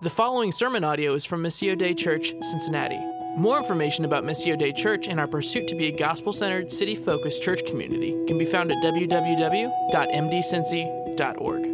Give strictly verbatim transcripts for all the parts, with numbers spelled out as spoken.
The following sermon audio is from Missio Dei Church, Cincinnati. More information about Missio Dei Church and our pursuit to be a gospel-centered, city-focused church community can be found at w w w dot m d cincy dot org.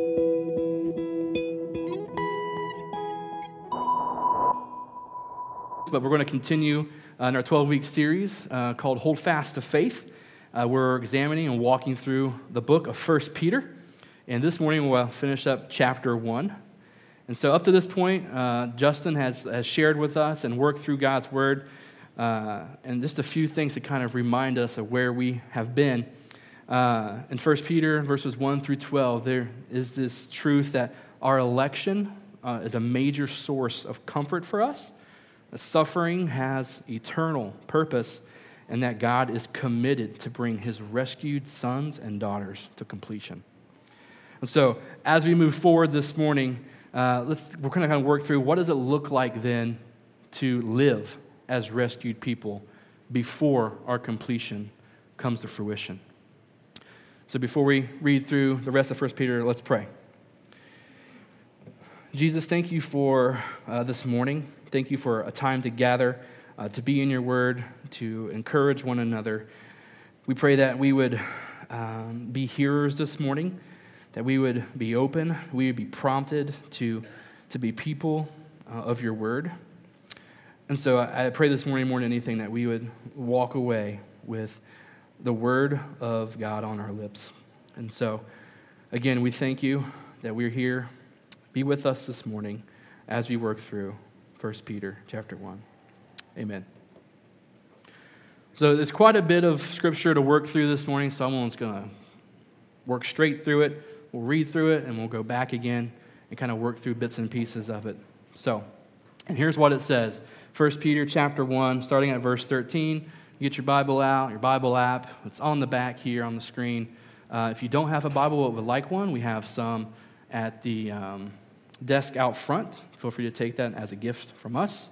But we're going to continue uh, in our twelve-week series uh, called Hold Fast to Faith. Uh, we're examining and walking through the book of First Peter. And this morning we'll finish up chapter one. And so up to this point, uh, Justin has, has shared with us and worked through God's Word, uh, and just a few things to kind of remind us of where we have been. Uh, in First Peter, verses one through twelve, there is this truth that our election uh, is a major source of comfort for us, that suffering has eternal purpose, and that God is committed to bring His rescued sons and daughters to completion. And so, as we move forward this morning, Uh, let's, we're going to kind of work through what does it look like then to live as rescued people before our completion comes to fruition. So before we read through the rest of First Peter, let's pray. Jesus, thank you for uh, this morning. Thank you for a time to gather, uh, to be in your word, to encourage one another. We pray that we would um, be hearers this morning, that we would be open, we would be prompted to, to be people uh, of your word. And so I, I pray this morning more than anything that we would walk away with the word of God on our lips. And so, again, we thank you that we're here. Be with us this morning as we work through First Peter chapter one. Amen. So there's quite a bit of scripture to work through this morning. Someone's going to work straight through it. We'll read through it, and we'll go back again and kind of work through bits and pieces of it. So, and here's what it says. First Peter chapter one, starting at verse thirteen. You get your Bible out, your Bible app. It's on the back here on the screen. Uh, if you don't have a Bible but would like one, we have some at the um, desk out front. Feel free to take that as a gift from us.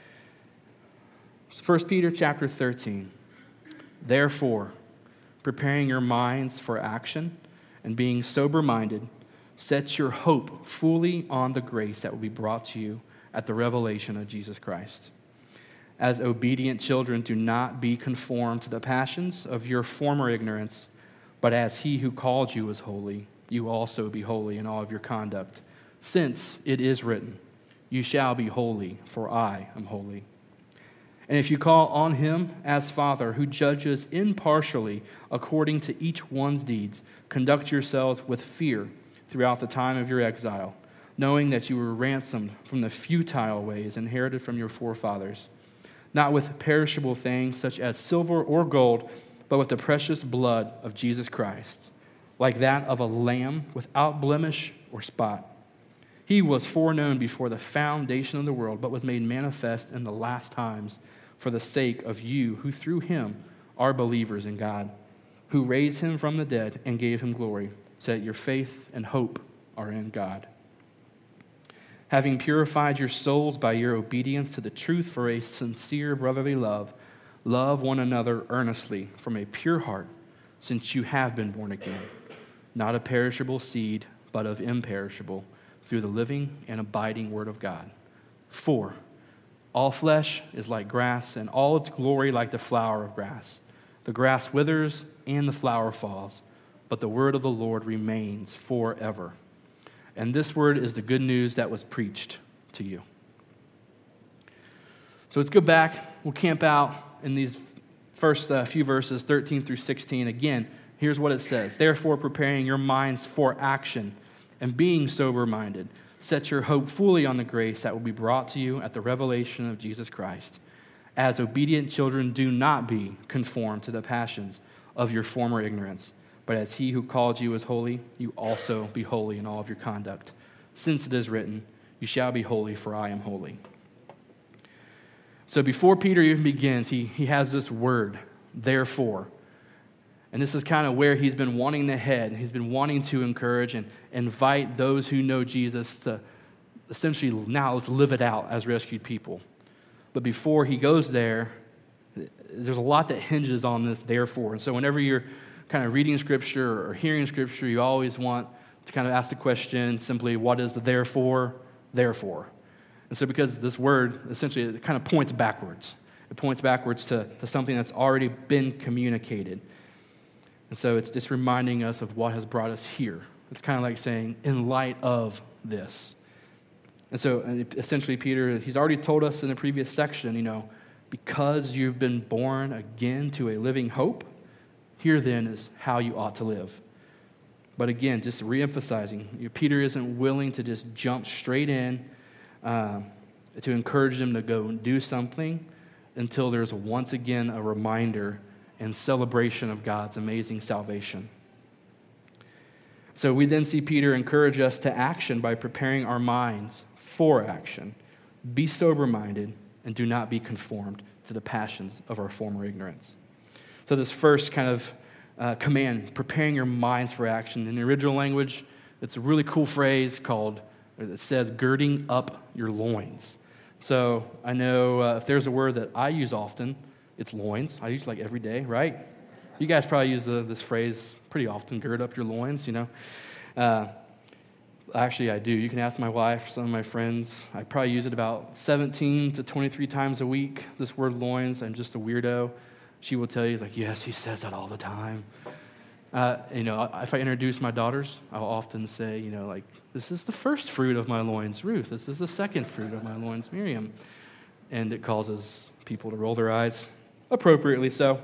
First Peter chapter thirteen. Therefore, preparing your minds for action, and being sober-minded, set your hope fully on the grace that will be brought to you at the revelation of Jesus Christ. As obedient children, do not be conformed to the passions of your former ignorance, but as He who called you is holy, you also be holy in all of your conduct. Since it is written, you shall be holy, for I am holy. And if you call on Him as Father, who judges impartially according to each one's deeds, conduct yourselves with fear throughout the time of your exile, knowing that you were ransomed from the futile ways inherited from your forefathers, not with perishable things such as silver or gold, but with the precious blood of Jesus Christ, like that of a lamb without blemish or spot. He was foreknown before the foundation of the world, but was made manifest in the last times for the sake of you, who through Him are believers in God, who raised Him from the dead and gave Him glory, so that your faith and hope are in God. Having purified your souls by your obedience to the truth for a sincere brotherly love, love one another earnestly from a pure heart, since you have been born again, not of perishable seed, but of imperishable, through the living and abiding Word of God. For all flesh is like grass, and all its glory like the flower of grass. The grass withers and the flower falls, but the word of the Lord remains forever. And this word is the good news that was preached to you. So let's go back. We'll camp out in these first uh, few verses, thirteen through sixteen. Again, here's what it says. Therefore, preparing your minds for action and being sober-minded, set your hope fully on the grace that will be brought to you at the revelation of Jesus Christ. As obedient children, do not be conformed to the passions of your former ignorance, but as He who called you is holy, you also be holy in all of your conduct. Since it is written, you shall be holy, for I am holy. So before Peter even begins, he, he has this word, therefore. And this is kind of where he's been wanting to head. He's been wanting to encourage and invite those who know Jesus to essentially, now let's live it out as rescued people. But before he goes there, there's a lot that hinges on this therefore. And so whenever you're kind of reading Scripture or hearing Scripture, you always want to kind of ask the question simply, what is the therefore? Therefore. And so because this word, essentially, it kind of points backwards. It points backwards to, to something that's already been communicated. And so it's just reminding us of what has brought us here. It's kind of like saying, in light of this. And so essentially, Peter, he's already told us in the previous section, you know, because you've been born again to a living hope, here then is how you ought to live. But again, just reemphasizing, you know, Peter isn't willing to just jump straight in uh, to encourage them to go and do something until there's once again a reminder and celebration of God's amazing salvation. So we then see Peter encourage us to action by preparing our minds for action. Be sober-minded and do not be conformed to the passions of our former ignorance. So this first kind of uh, command, preparing your minds for action. In the original language, it's a really cool phrase called, it says, girding up your loins. So I know uh, if there's a word that I use often, it's loins. I use it like every day, right? You guys probably use uh, this phrase pretty often, gird up your loins, you know. Uh, actually, I do. You can ask my wife, some of my friends. I probably use it about seventeen to twenty-three times a week, this word loins. I'm just a weirdo. She will tell you, like, yes, he says that all the time. Uh, you know, if I introduce my daughters, I'll often say, you know, like, this is the first fruit of my loins, Ruth. This is the second fruit of my loins, Miriam. And it causes people to roll their eyes, appropriately so.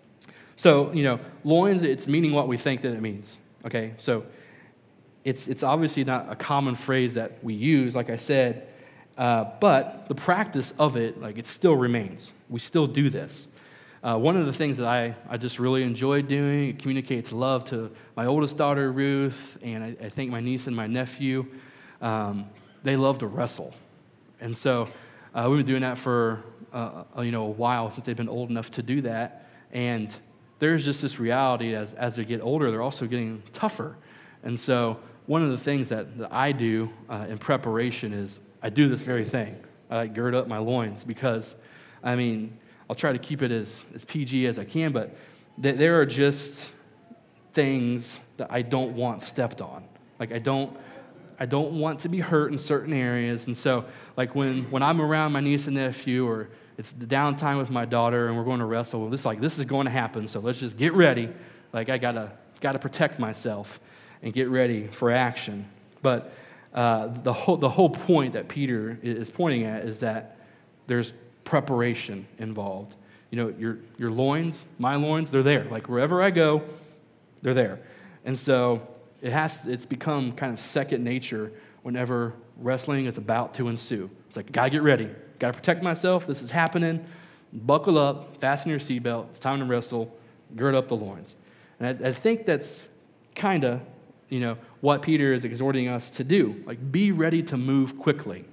So, you know, loins, it's meaning what we think that it means, okay? So it's it's obviously not a common phrase that we use, like I said, uh, but the practice of it, like, it still remains. We still do this. Uh, one of the things that I, I just really enjoy doing, it communicates love to my oldest daughter, Ruth, and I, I think my niece and my nephew. Um, they love to wrestle. And so uh, we've been doing that for uh, you know, a while, since they've been old enough to do that. And there's just this reality as, as they get older, they're also getting tougher. And so one of the things that, that I do uh, in preparation is I do this very thing. I like gird up my loins because, I mean, I'll try to keep it as, as P G as I can, but th- there are just things that I don't want stepped on. Like I don't I don't want to be hurt in certain areas. And so like when, when I'm around my niece and nephew, or it's the downtime with my daughter and we're going to wrestle, well, this like this is going to happen, so let's just get ready. Like I gotta gotta protect myself and get ready for action. But uh, the whole the whole point that Peter is pointing at is that there's preparation involved. You know, your your loins, my loins, they're there. Like wherever I go, they're there. And so it has it's become kind of second nature whenever wrestling is about to ensue. It's like, gotta get ready, gotta protect myself, this is happening, buckle up, fasten your seatbelt, it's time to wrestle, gird up the loins. And I, I think that's kind of, you know, what Peter is exhorting us to do. Like, be ready to move quickly.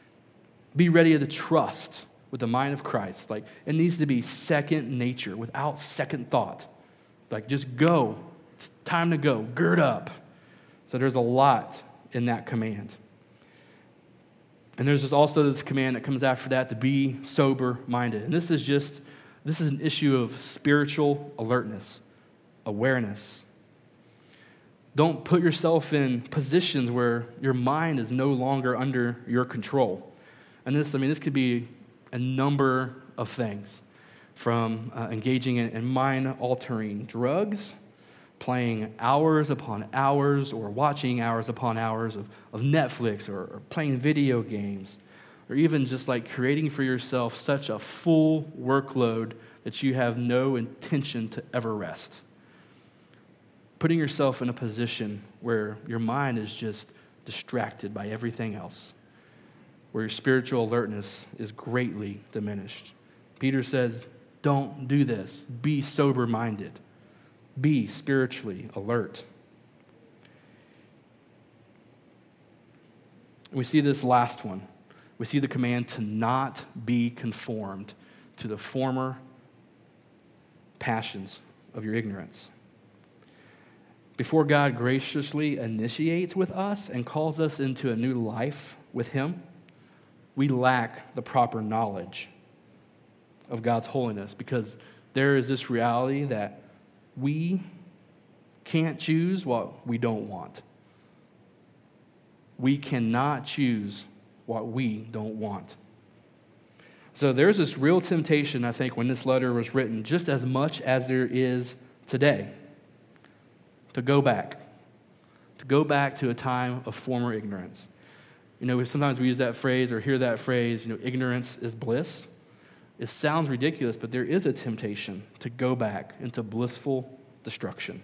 Be ready to trust with the mind of Christ. Like, it needs to be second nature, without second thought. Like, just go. It's time to go. Gird up. So there's a lot in that command. And there's just also this command that comes after that to be sober-minded. And this is just, this is an issue of spiritual alertness, awareness. Don't put yourself in positions where your mind is no longer under your control. And this, I mean, this could be a number of things, from uh, engaging in, in mind-altering drugs, playing hours upon hours, or watching hours upon hours of, of Netflix, or, or playing video games, or even just like creating for yourself such a full workload that you have no intention to ever rest. Putting yourself in a position where your mind is just distracted by everything else, where your spiritual alertness is greatly diminished. Peter says, don't do this. Be sober-minded. Be spiritually alert. We see this last one. We see the command to not be conformed to the former passions of your ignorance. Before God graciously initiates with us and calls us into a new life with Him, we lack the proper knowledge of God's holiness, because there is this reality that we can't choose what we don't want. We cannot choose what we don't want. So there's this real temptation, I think, when this letter was written, just as much as there is today, to go back, to go back to a time of former ignorance. You know, sometimes we use that phrase or hear that phrase, you know, ignorance is bliss. It sounds ridiculous, but there is a temptation to go back into blissful destruction.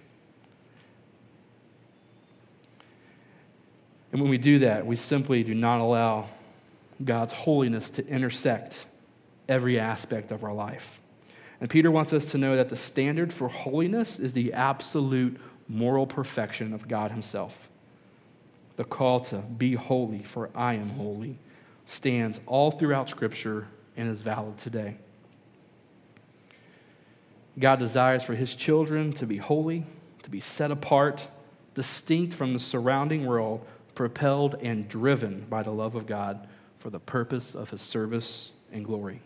And when we do that, we simply do not allow God's holiness to intersect every aspect of our life. And Peter wants us to know that the standard for holiness is the absolute moral perfection of God himself. The call to be holy, for I am holy, stands all throughout Scripture and is valid today. God desires for his children to be holy, to be set apart, distinct from the surrounding world, propelled and driven by the love of God for the purpose of his service and glory.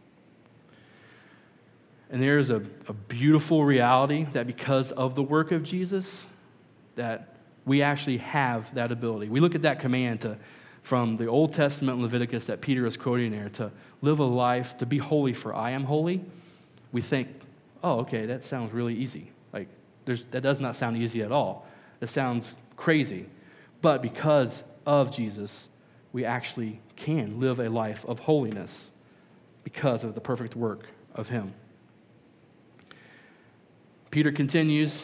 And there's a, a beautiful reality that because of the work of Jesus, that we actually have that ability. We look at that command to, from the Old Testament Leviticus that Peter is quoting there, to live a life, to be holy for I am holy. We think, oh, okay, that sounds really easy. Like, there's, that does not sound easy at all. It sounds crazy. But because of Jesus, we actually can live a life of holiness because of the perfect work of him. Peter continues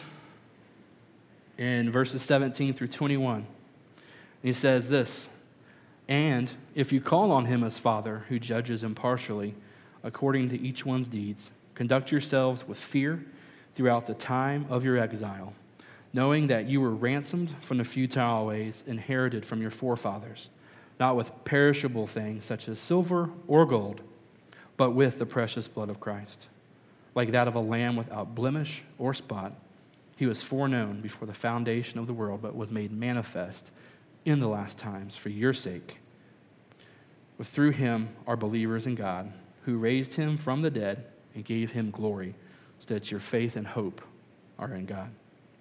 in verses seventeen through twenty-one. He says this, "And if you call on him as Father, who judges impartially according to each one's deeds, conduct yourselves with fear throughout the time of your exile, knowing that you were ransomed from the futile ways inherited from your forefathers, not with perishable things such as silver or gold, but with the precious blood of Christ, like that of a lamb without blemish or spot. He was foreknown before the foundation of the world, but was made manifest in the last times for your sake. But through him are believers in God, who raised him from the dead and gave him glory, so that your faith and hope are in God."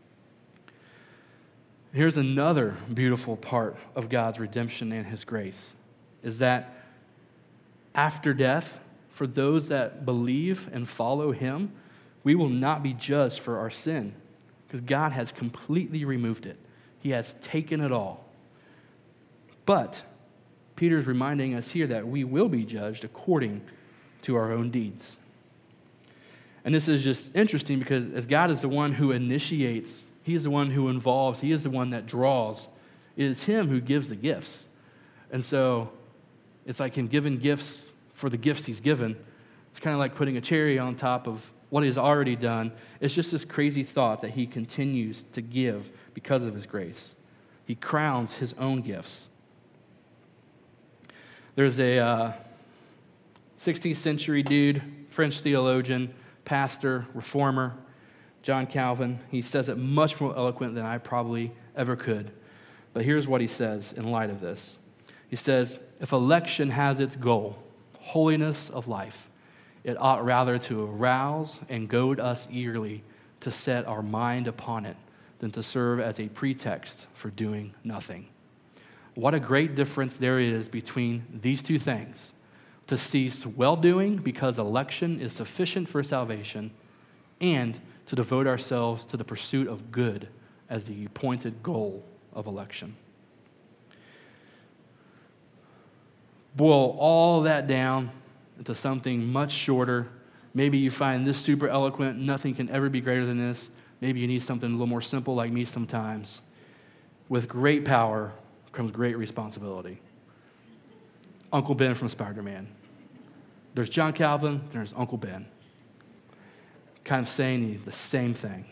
Here's another beautiful part of God's redemption and his grace, is that after death, for those that believe and follow him, we will not be judged for our sin, because God has completely removed it. He has taken it all. But Peter's reminding us here that we will be judged according to our own deeds. And this is just interesting because as God is the one who initiates, he is the one who involves, he is the one that draws. It is him who gives the gifts. And so it's like him giving gifts for the gifts he's given. It's kind of like putting a cherry on top of what he's already done. It's just this crazy thought that he continues to give because of his grace. He crowns his own gifts. There's a uh, sixteenth century dude, French theologian, pastor, reformer, John Calvin. He says it much more eloquent than I probably ever could. But here's what he says in light of this. He says, if election has its goal, holiness of life, it ought rather to arouse and goad us eagerly to set our mind upon it than to serve as a pretext for doing nothing. What a great difference there is between these two things. To cease well-doing because election is sufficient for salvation, and to devote ourselves to the pursuit of good as the appointed goal of election. Boil all that down into something much shorter. Maybe you find this super eloquent, nothing can ever be greater than this. Maybe you need something a little more simple like me sometimes. With great power comes great responsibility. Uncle Ben from Spider-Man. There's John Calvin, there's Uncle Ben. Kind of saying the same thing.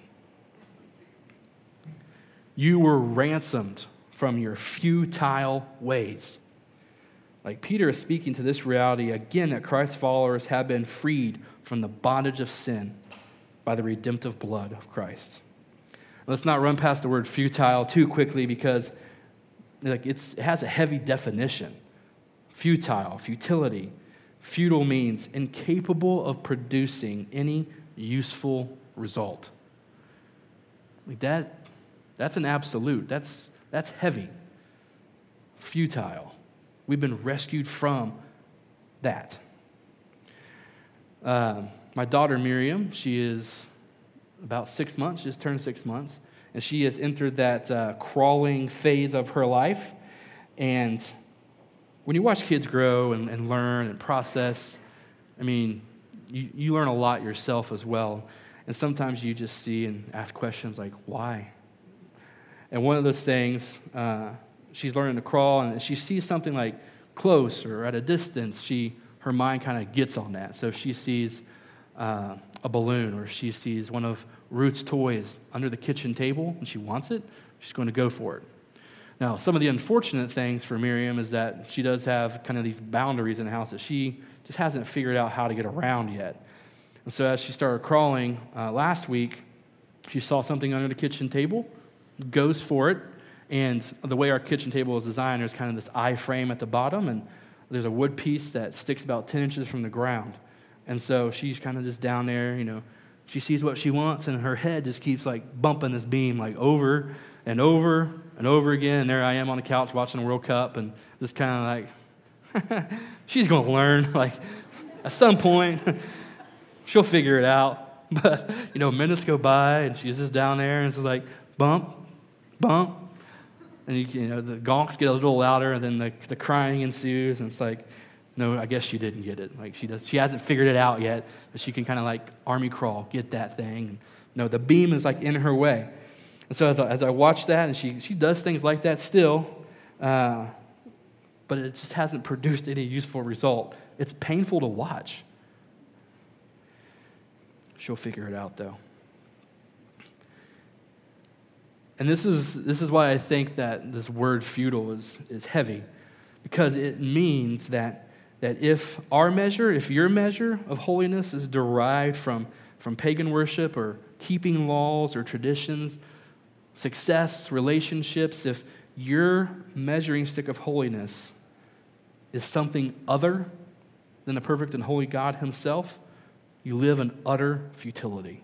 You were ransomed from your futile ways. Like Peter is speaking to this reality again, that Christ's followers have been freed from the bondage of sin by the redemptive blood of Christ. Let's not run past the word futile too quickly because like it's, it has a heavy definition. Futile, futility. Futile means incapable of producing any useful result. Like that, that's an absolute. That's, that's heavy. Futile. We've been rescued from that. Uh, my daughter Miriam, she is about six months, just turned six months, and she has entered that uh, crawling phase of her life. And when you watch kids grow and, and learn and process, I mean, you, you learn a lot yourself as well. And sometimes you just see and ask questions like, why? And one of those things, uh, she's learning to crawl, and she sees something like close or at a distance, she her mind kind of gets on that. So if she sees uh, a balloon, or she sees one of Ruth's toys under the kitchen table and she wants it, she's going to go for it. Now, some of the unfortunate things for Miriam is that she does have kind of these boundaries in the house that she just hasn't figured out how to get around yet. And so as she started crawling uh, last week, she saw something under the kitchen table, goes for it, and the way our kitchen table is designed, there's kind of this I-frame at the bottom, and there's a wood piece that sticks about ten inches from the ground. And so she's kind of just down there, you know, she sees what she wants, and her head just keeps like bumping this beam like over and over and over again. And there I am on the couch watching the World Cup, and just kind of like, she's going to learn. Like, at some point, she'll figure it out. But, you know, minutes go by, and she's just down there, and it's like, bump, bump. And, you, you know, the gonks get a little louder, and then the, the crying ensues, and it's like, no, I guess she didn't get it. Like, she does, she hasn't figured it out yet, but she can kind of like army crawl, get that thing. And, no, the beam is like in her way. And so as I, as I watch that, and she, she does things like that still, uh, but it just hasn't produced any useful result. It's painful to watch. She'll figure it out, though. And this is this is why I think that this word futile is, is heavy, because it means that that if our measure, if your measure of holiness is derived from, from pagan worship or keeping laws or traditions, success, relationships, if your measuring stick of holiness is something other than the perfect and holy God himself, you live in utter futility.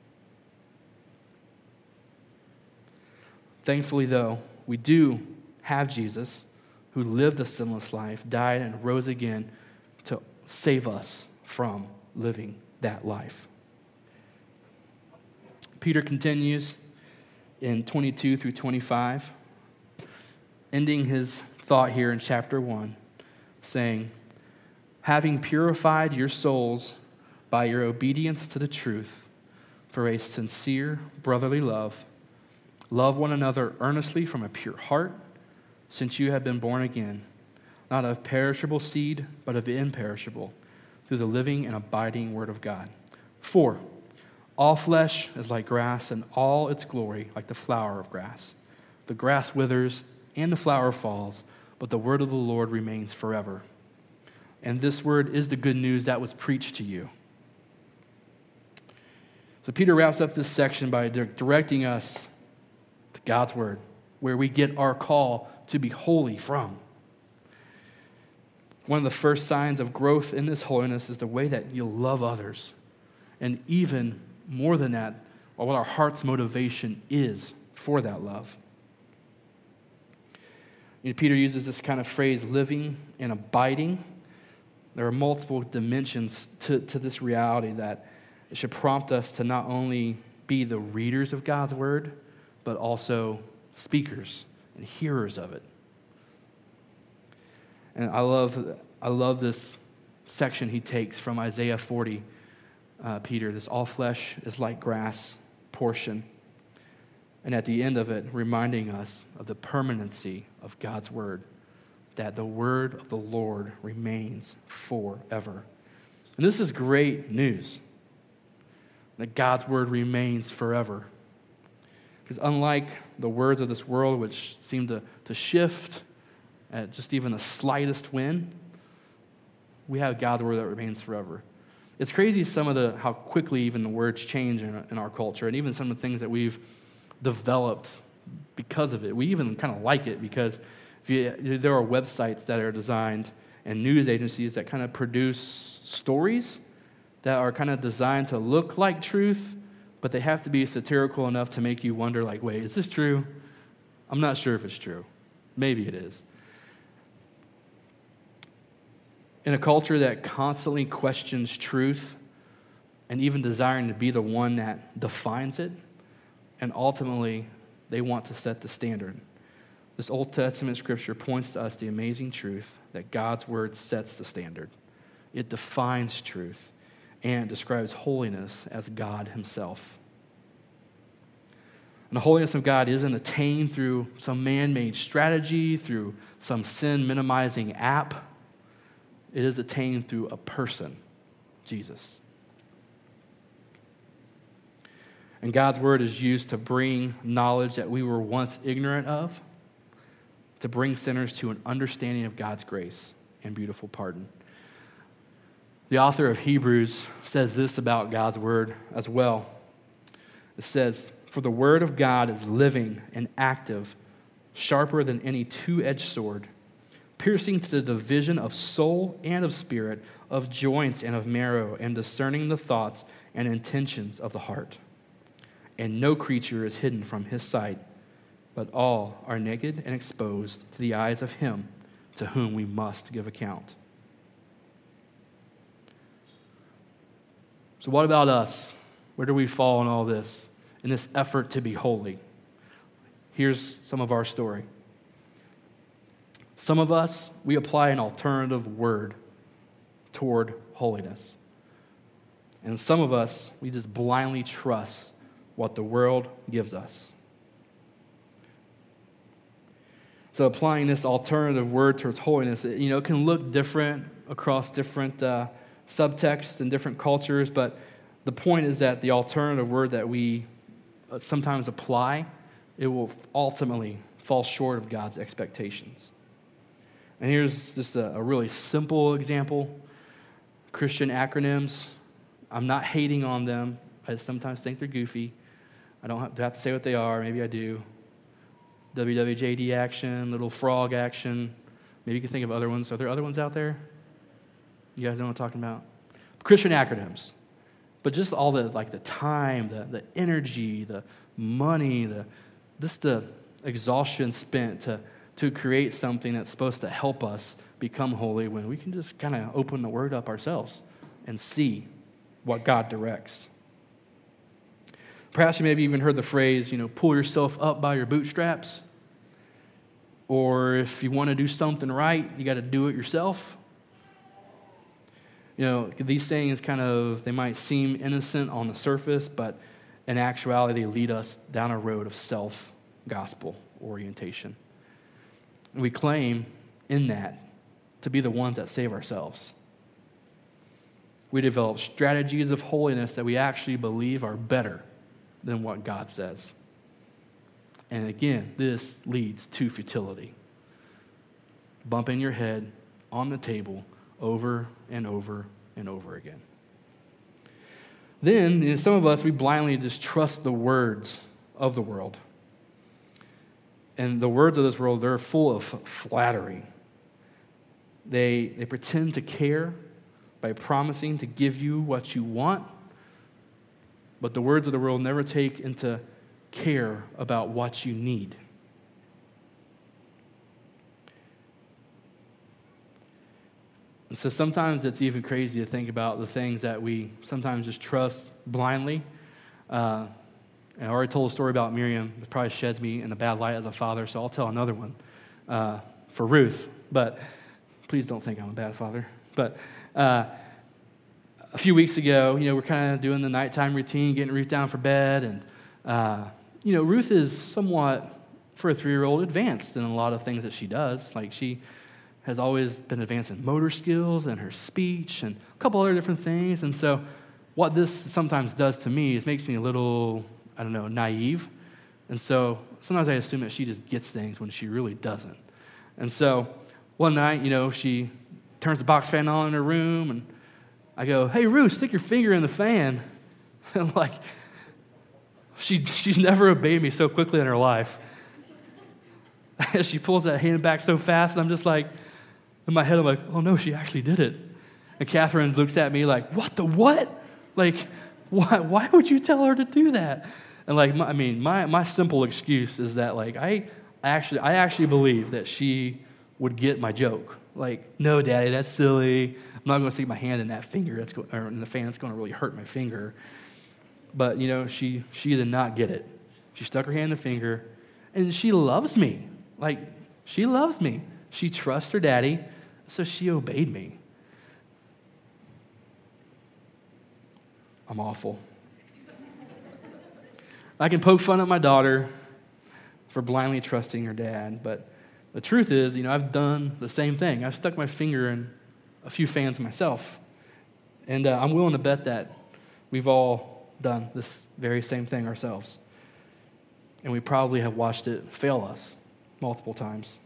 Thankfully, though, we do have Jesus, who lived a sinless life, died, and rose again to save us from living that life. Peter continues in twenty-two through twenty-five, ending his thought here in chapter one, saying, having purified your souls by your obedience to the truth for a sincere brotherly love, love one another earnestly from a pure heart, since you have been born again, not of perishable seed, but of imperishable, through the living and abiding word of God. For all flesh is like grass, and all its glory like the flower of grass. The grass withers, and the flower falls, but the word of the Lord remains forever. And this word is the good news that was preached to you. So Peter wraps up this section by directing us to God's word, where we get our call to be holy from. One of the first signs of growth in this holiness is the way that you love others. And even more than that, what our heart's motivation is for that love. You know, Peter uses this kind of phrase, living and abiding. There are multiple dimensions to, to this reality that it should prompt us to not only be the readers of God's word, but also speakers and hearers of it. And I love I love this section he takes from Isaiah forty, uh, Peter, this all flesh is like grass portion. And at the end of it, reminding us of the permanency of God's word, that the word of the Lord remains forever. And this is great news, that God's word remains forever. Because unlike the words of this world, which seem to, to shift at just even the slightest wind, we have God's word that remains forever. It's crazy some of the how quickly even the words change in, in our culture, and even some of the things that we've developed because of it. We even kind of like it because if you, there are websites that are designed and news agencies that kind of produce stories that are kind of designed to look like truth, but they have to be satirical enough to make you wonder, like, wait, is this true? I'm not sure if it's true. Maybe it is. In a culture that constantly questions truth and even desiring to be the one that defines it, and ultimately they want to set the standard. This Old Testament scripture points to us the amazing truth that God's word sets the standard. It defines truth and describes holiness as God himself. And the holiness of God isn't attained through some man-made strategy, through some sin-minimizing app. It is attained through a person, Jesus. And God's word is used to bring knowledge that we were once ignorant of, to bring sinners to an understanding of God's grace and beautiful pardon. The author of Hebrews says this about God's word as well. It says, "For the word of God is living and active, sharper than any two-edged sword, piercing to the division of soul and of spirit, of joints and of marrow, and discerning the thoughts and intentions of the heart. And no creature is hidden from his sight, but all are naked and exposed to the eyes of him to whom we must give account." So what about us? Where do we fall in all this, in this effort to be holy? Here's some of our story. Some of us, we apply an alternative word toward holiness. And some of us, we just blindly trust what the world gives us. So applying this alternative word towards holiness, it, you know, it can look different across different uh, subtexts and different cultures, but the point is that the alternative word that we sometimes apply, it will ultimately fall short of God's expectations. And here's just a, a really simple example. Christian acronyms. I'm not hating on them. I sometimes think they're goofy. I don't have to, have to say what they are. Maybe I do. W W J D action, little frog action. Maybe you can think of other ones. Are there other ones out there? You guys know what I'm talking about? Christian acronyms. But just all the, like the time, the, the energy, the money, the just the exhaustion spent to, to create something that's supposed to help us become holy, when we can just kind of open the word up ourselves and see what God directs. Perhaps you maybe even heard the phrase, you know, pull yourself up by your bootstraps. Or if you want to do something right, you got to do it yourself. You know, these sayings kind of, they might seem innocent on the surface, but in actuality, they lead us down a road of self-gospel orientation. And we claim in that to be the ones that save ourselves. We develop strategies of holiness that we actually believe are better than what God says. And again, this leads to futility. Bumping your head on the table over and over and over again. Then, you know, some of us, we blindly just trust the words of the world. And the words of this world, they're full of flattery. They, they pretend to care by promising to give you what you want, but the words of the world never take into care about what you need. And so sometimes it's even crazy to think about the things that we sometimes just trust blindly. Uh, and I already told a story about Miriam. It probably sheds me in a bad light as a father, so I'll tell another one uh, for Ruth. But please don't think I'm a bad father. But uh, a few weeks ago, you know, we're kind of doing the nighttime routine, getting Ruth down for bed, and uh, you know, Ruth is somewhat, for a three-year-old, advanced in a lot of things that she does. Like, she has always been advanced in motor skills and her speech and a couple other different things. And so what this sometimes does to me is makes me a little, I don't know, naive. And so sometimes I assume that she just gets things when she really doesn't. And so one night, you know, she turns the box fan on in her room, and I go, "Hey, Ruth, stick your finger in the fan." And like, she she's never obeyed me so quickly in her life. She pulls that hand back so fast, and I'm just like, in my head, I'm like, oh no, she actually did it. And Catherine looks at me like, what the what? Like, why why would you tell her to do that? And like, my, I mean, my my simple excuse is that like I actually I actually believe that she would get my joke. Like, no, Daddy, that's silly. I'm not going to stick my hand in that finger that's go- or in the fan. It's going to really hurt my finger. But, you know, she, she did not get it. She stuck her hand in the finger, and she loves me. Like, she loves me. She trusts her daddy, so she obeyed me. I'm awful. I can poke fun at my daughter for blindly trusting her dad, but the truth is, you know, I've done the same thing. I've stuck my finger in a few fans myself, and uh, I'm willing to bet that we've all done this very same thing ourselves, and we probably have watched it fail us multiple times.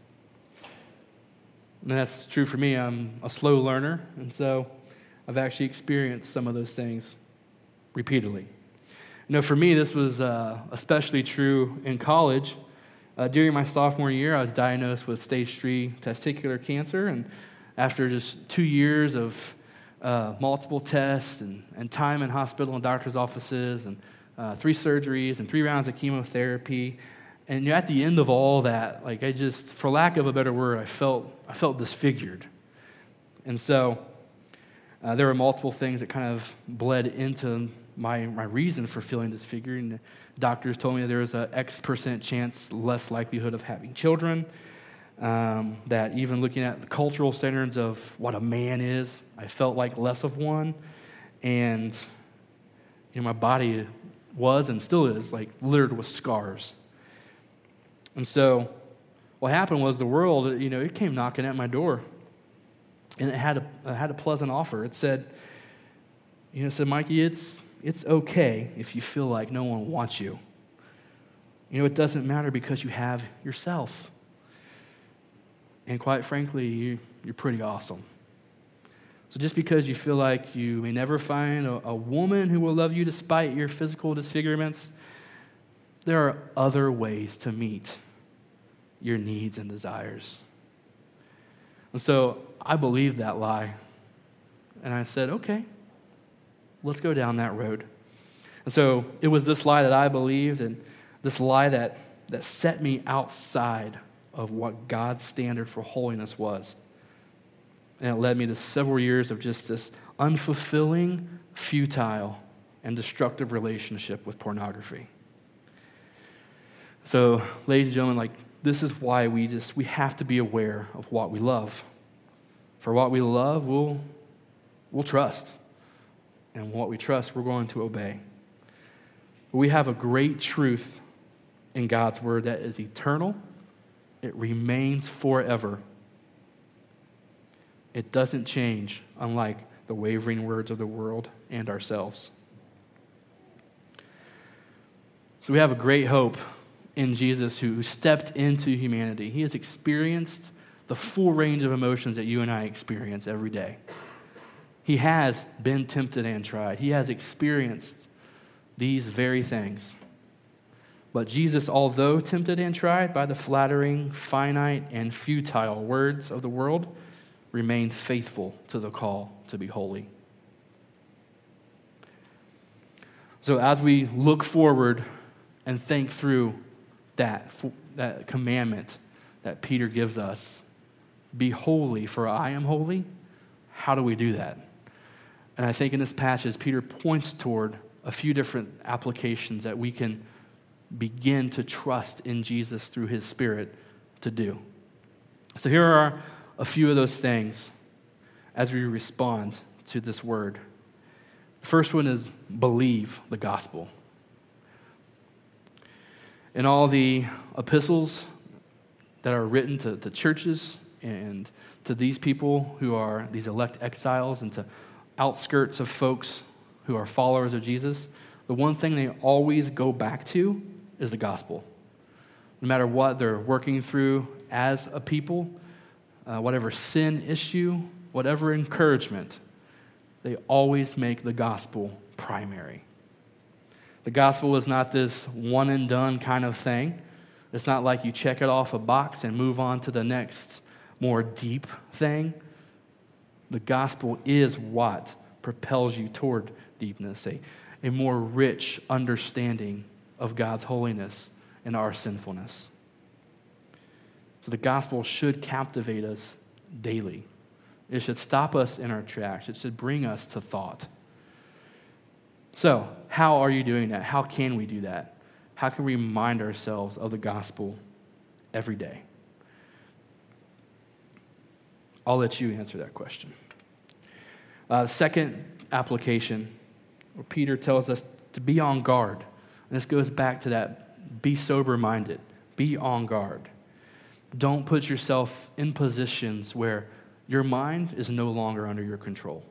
And that's true for me. I'm a slow learner, and so I've actually experienced some of those things repeatedly. You know, for me, this was uh, especially true in college. Uh, during my sophomore year, I was diagnosed with stage three testicular cancer, and after just two years of uh, multiple tests and, and time in hospital and doctor's offices and uh, three surgeries and three rounds of chemotherapy, and you know, at the end of all that, like I just, for lack of a better word, I felt I felt disfigured, and so uh, there were multiple things that kind of bled into my my reason for feeling disfigured. And doctors told me there was an X percent chance less likelihood of having children. Um, that even looking at the cultural standards of what a man is, I felt like less of one, and you know my body was and still is like littered with scars. And so what happened was the world, you know, it came knocking at my door, and it had a it had a pleasant offer. It said, you know, it said, Mikey, it's it's okay if you feel like no one wants you. You know, it doesn't matter because you have yourself. And quite frankly, you, you're pretty awesome. So just because you feel like you may never find a, a woman who will love you despite your physical disfigurements, there are other ways to meet your needs and desires. And so I believed that lie. And I said, okay, let's go down that road. And so it was this lie that I believed, and this lie that, that set me outside of what God's standard for holiness was. And it led me to several years of just this unfulfilling, futile, and destructive relationship with pornography. So, ladies and gentlemen, like, this is why we just, we have to be aware of what we love. For what we love, we'll, we'll trust. And what we trust, we're going to obey. We have a great truth in God's word that is eternal. It remains forever. It doesn't change, unlike the wavering words of the world and ourselves. So we have a great hope in Jesus who stepped into humanity. He has experienced the full range of emotions that you and I experience every day. He has been tempted and tried. He has experienced these very things. But Jesus, although tempted and tried by the flattering, finite, and futile words of the world, remained faithful to the call to be holy. So as we look forward and think through that, that commandment that Peter gives us, be holy, for I am holy, how do we do that? And I think in this passage, Peter points toward a few different applications that we can begin to trust in Jesus through his Spirit to do. So here are a few of those things as we respond to this word. The first one is believe the gospel. In all the epistles that are written to, to churches and to these people who are these elect exiles and to outskirts of folks who are followers of Jesus, the one thing they always go back to is the gospel. No matter what they're working through as a people, uh, whatever sin issue, whatever encouragement, they always make the gospel primary. The gospel is not this one and done kind of thing. It's not like you check it off a box and move on to the next more deep thing. The gospel is what propels you toward deepness, a, a more rich understanding of God's holiness and our sinfulness. So the gospel should captivate us daily. It should stop us in our tracks. It should bring us to thought. So, how are you doing that? How can we do that? How can we remind ourselves of the gospel every day? I'll let you answer that question. Uh, second application, where Peter tells us to be on guard. And this goes back to that, be sober-minded, be on guard. Don't put yourself in positions where your mind is no longer under your control.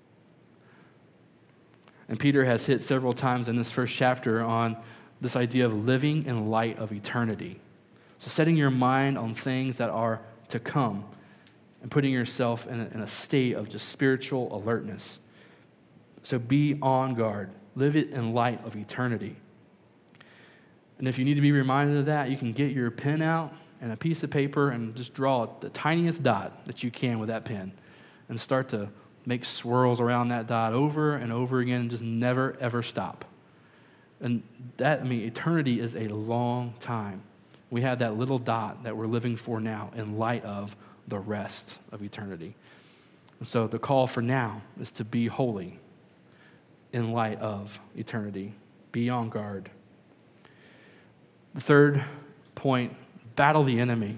And Peter has hit several times in this first chapter on this idea of living in light of eternity. So setting your mind on things that are to come and putting yourself in a, in a state of just spiritual alertness. So be on guard. Live it in light of eternity. And if you need to be reminded of that, you can get your pen out and a piece of paper and just draw the tiniest dot that you can with that pen and start to make swirls around that dot over and over again and just never, ever stop. And that, I mean, eternity is a long time. We have that little dot that we're living for now in light of the rest of eternity. And so the call for now is to be holy in light of eternity. Be on guard. The third point, battle the enemy.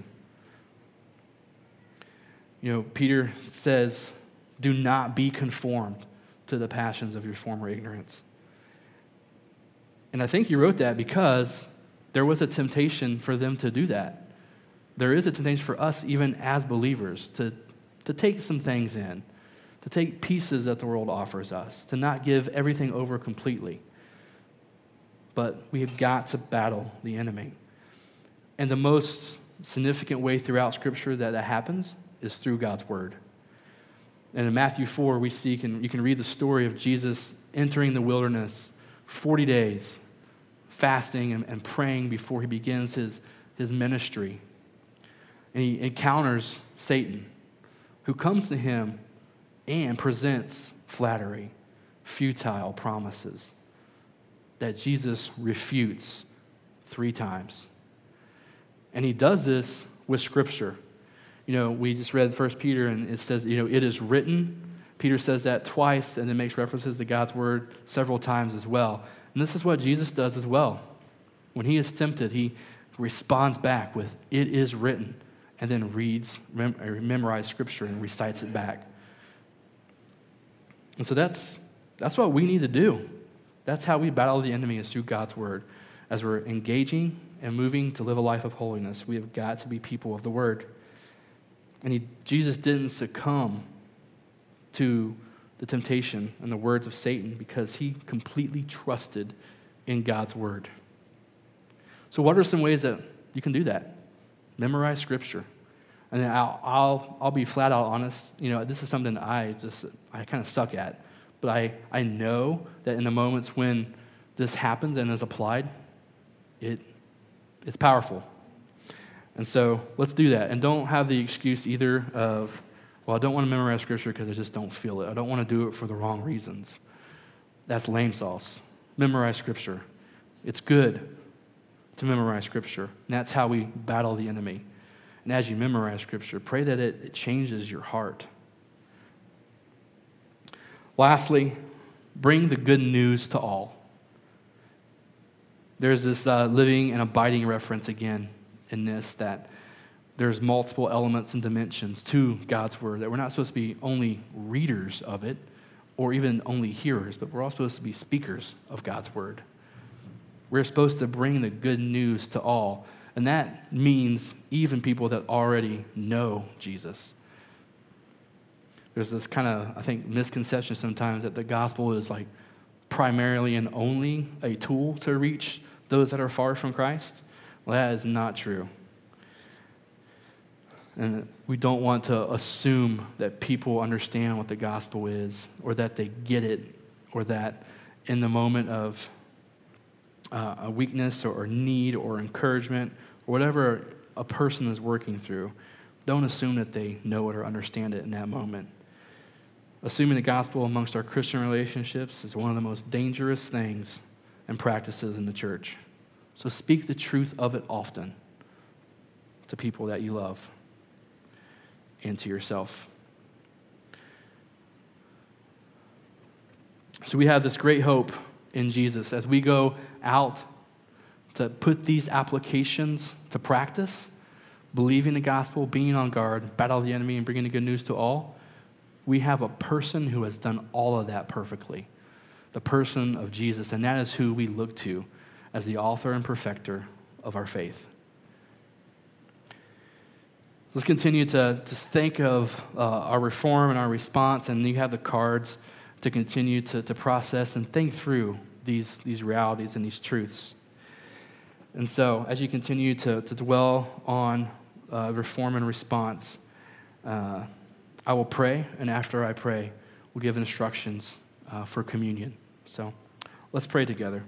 You know, Peter says, do not be conformed to the passions of your former ignorance. And I think he wrote that because there was a temptation for them to do that. There is a temptation for us, even as believers, to, to take some things in, to take pieces that the world offers us, to not give everything over completely. But we have got to battle the enemy. And the most significant way throughout Scripture that that happens is through God's Word. And in Matthew four, we see, can, you can read the story of Jesus entering the wilderness for forty days, fasting and, and praying before he begins his, his ministry. And he encounters Satan, who comes to him and presents flattery, futile promises that Jesus refutes three times. And he does this with Scripture. You know, we just read First Peter, and it says, you know, it is written. Peter says that twice, and then makes references to God's Word several times as well. And this is what Jesus does as well. When he is tempted, he responds back with, it is written, and then reads, mem- memorizes Scripture and recites it back. And so that's that's what we need to do. That's how we battle the enemy, is through God's Word. As we're engaging and moving to live a life of holiness, we have got to be people of the Word. And he, Jesus didn't succumb to the temptation and the words of Satan because he completely trusted in God's Word. So what are some ways that you can do that? Memorize Scripture. And then I'll, I'll, I'll be flat out honest. You know, this is something I just, I kind of suck at. But I, I know that in the moments when this happens and is applied, it it's powerful. And so let's do that. And don't have the excuse either of, well, I don't want to memorize Scripture because I just don't feel it. I don't want to do it for the wrong reasons. That's lame sauce. Memorize Scripture. It's good to memorize Scripture. And that's how we battle the enemy. And as you memorize Scripture, pray that it, it changes your heart. Lastly, bring the good news to all. There's this uh, living and abiding reference again in this, that there's multiple elements and dimensions to God's Word, that we're not supposed to be only readers of it or even only hearers, but we're all supposed to be speakers of God's Word. We're supposed to bring the good news to all, and that means even people that already know Jesus. There's this kind of, I think, misconception sometimes that the gospel is like primarily and only a tool to reach those that are far from Christ. Well, that is not true. And we don't want to assume that people understand what the gospel is, or that they get it, or that in the moment of uh, a weakness or, or need or encouragement, or whatever a person is working through, don't assume that they know it or understand it in that moment. Assuming the gospel amongst our Christian relationships is one of the most dangerous things and practices in the church. So speak the truth of it often to people that you love. and to yourself. So we have this great hope in Jesus as we go out to put these applications to practice, believing the gospel, being on guard, battle the enemy, and bringing the good news to all. We have a person who has done all of that perfectly, the person of Jesus, and that is who we look to as the author and perfecter of our faith. Let's continue to, to think of uh, our reform and our response, and you have the cards to continue to, to process and think through these, these realities and these truths. And so, as you continue to, to dwell on uh, reform and response, uh, I will pray, and after I pray, we'll give instructions uh, for communion. So, let's pray together.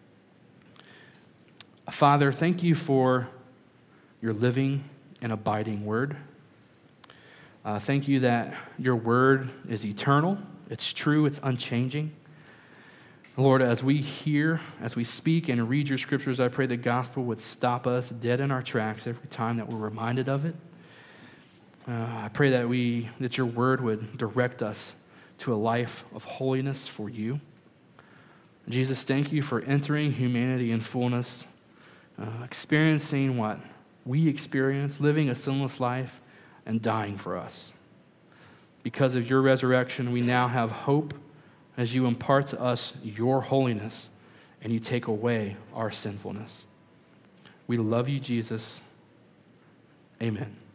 Father, thank you for your living and abiding word. Uh, thank you that your word is eternal, it's true, it's unchanging. Lord, as we hear, as we speak and read your scriptures, I pray the gospel would stop us dead in our tracks every time that we're reminded of it. Uh, I pray that we, that your word would direct us to a life of holiness for you. Jesus, thank you for entering humanity in fullness, uh, experiencing what we experience, living a sinless life, and dying for us. Because of your resurrection, we now have hope as you impart to us your holiness and you take away our sinfulness. We love you, Jesus. Amen.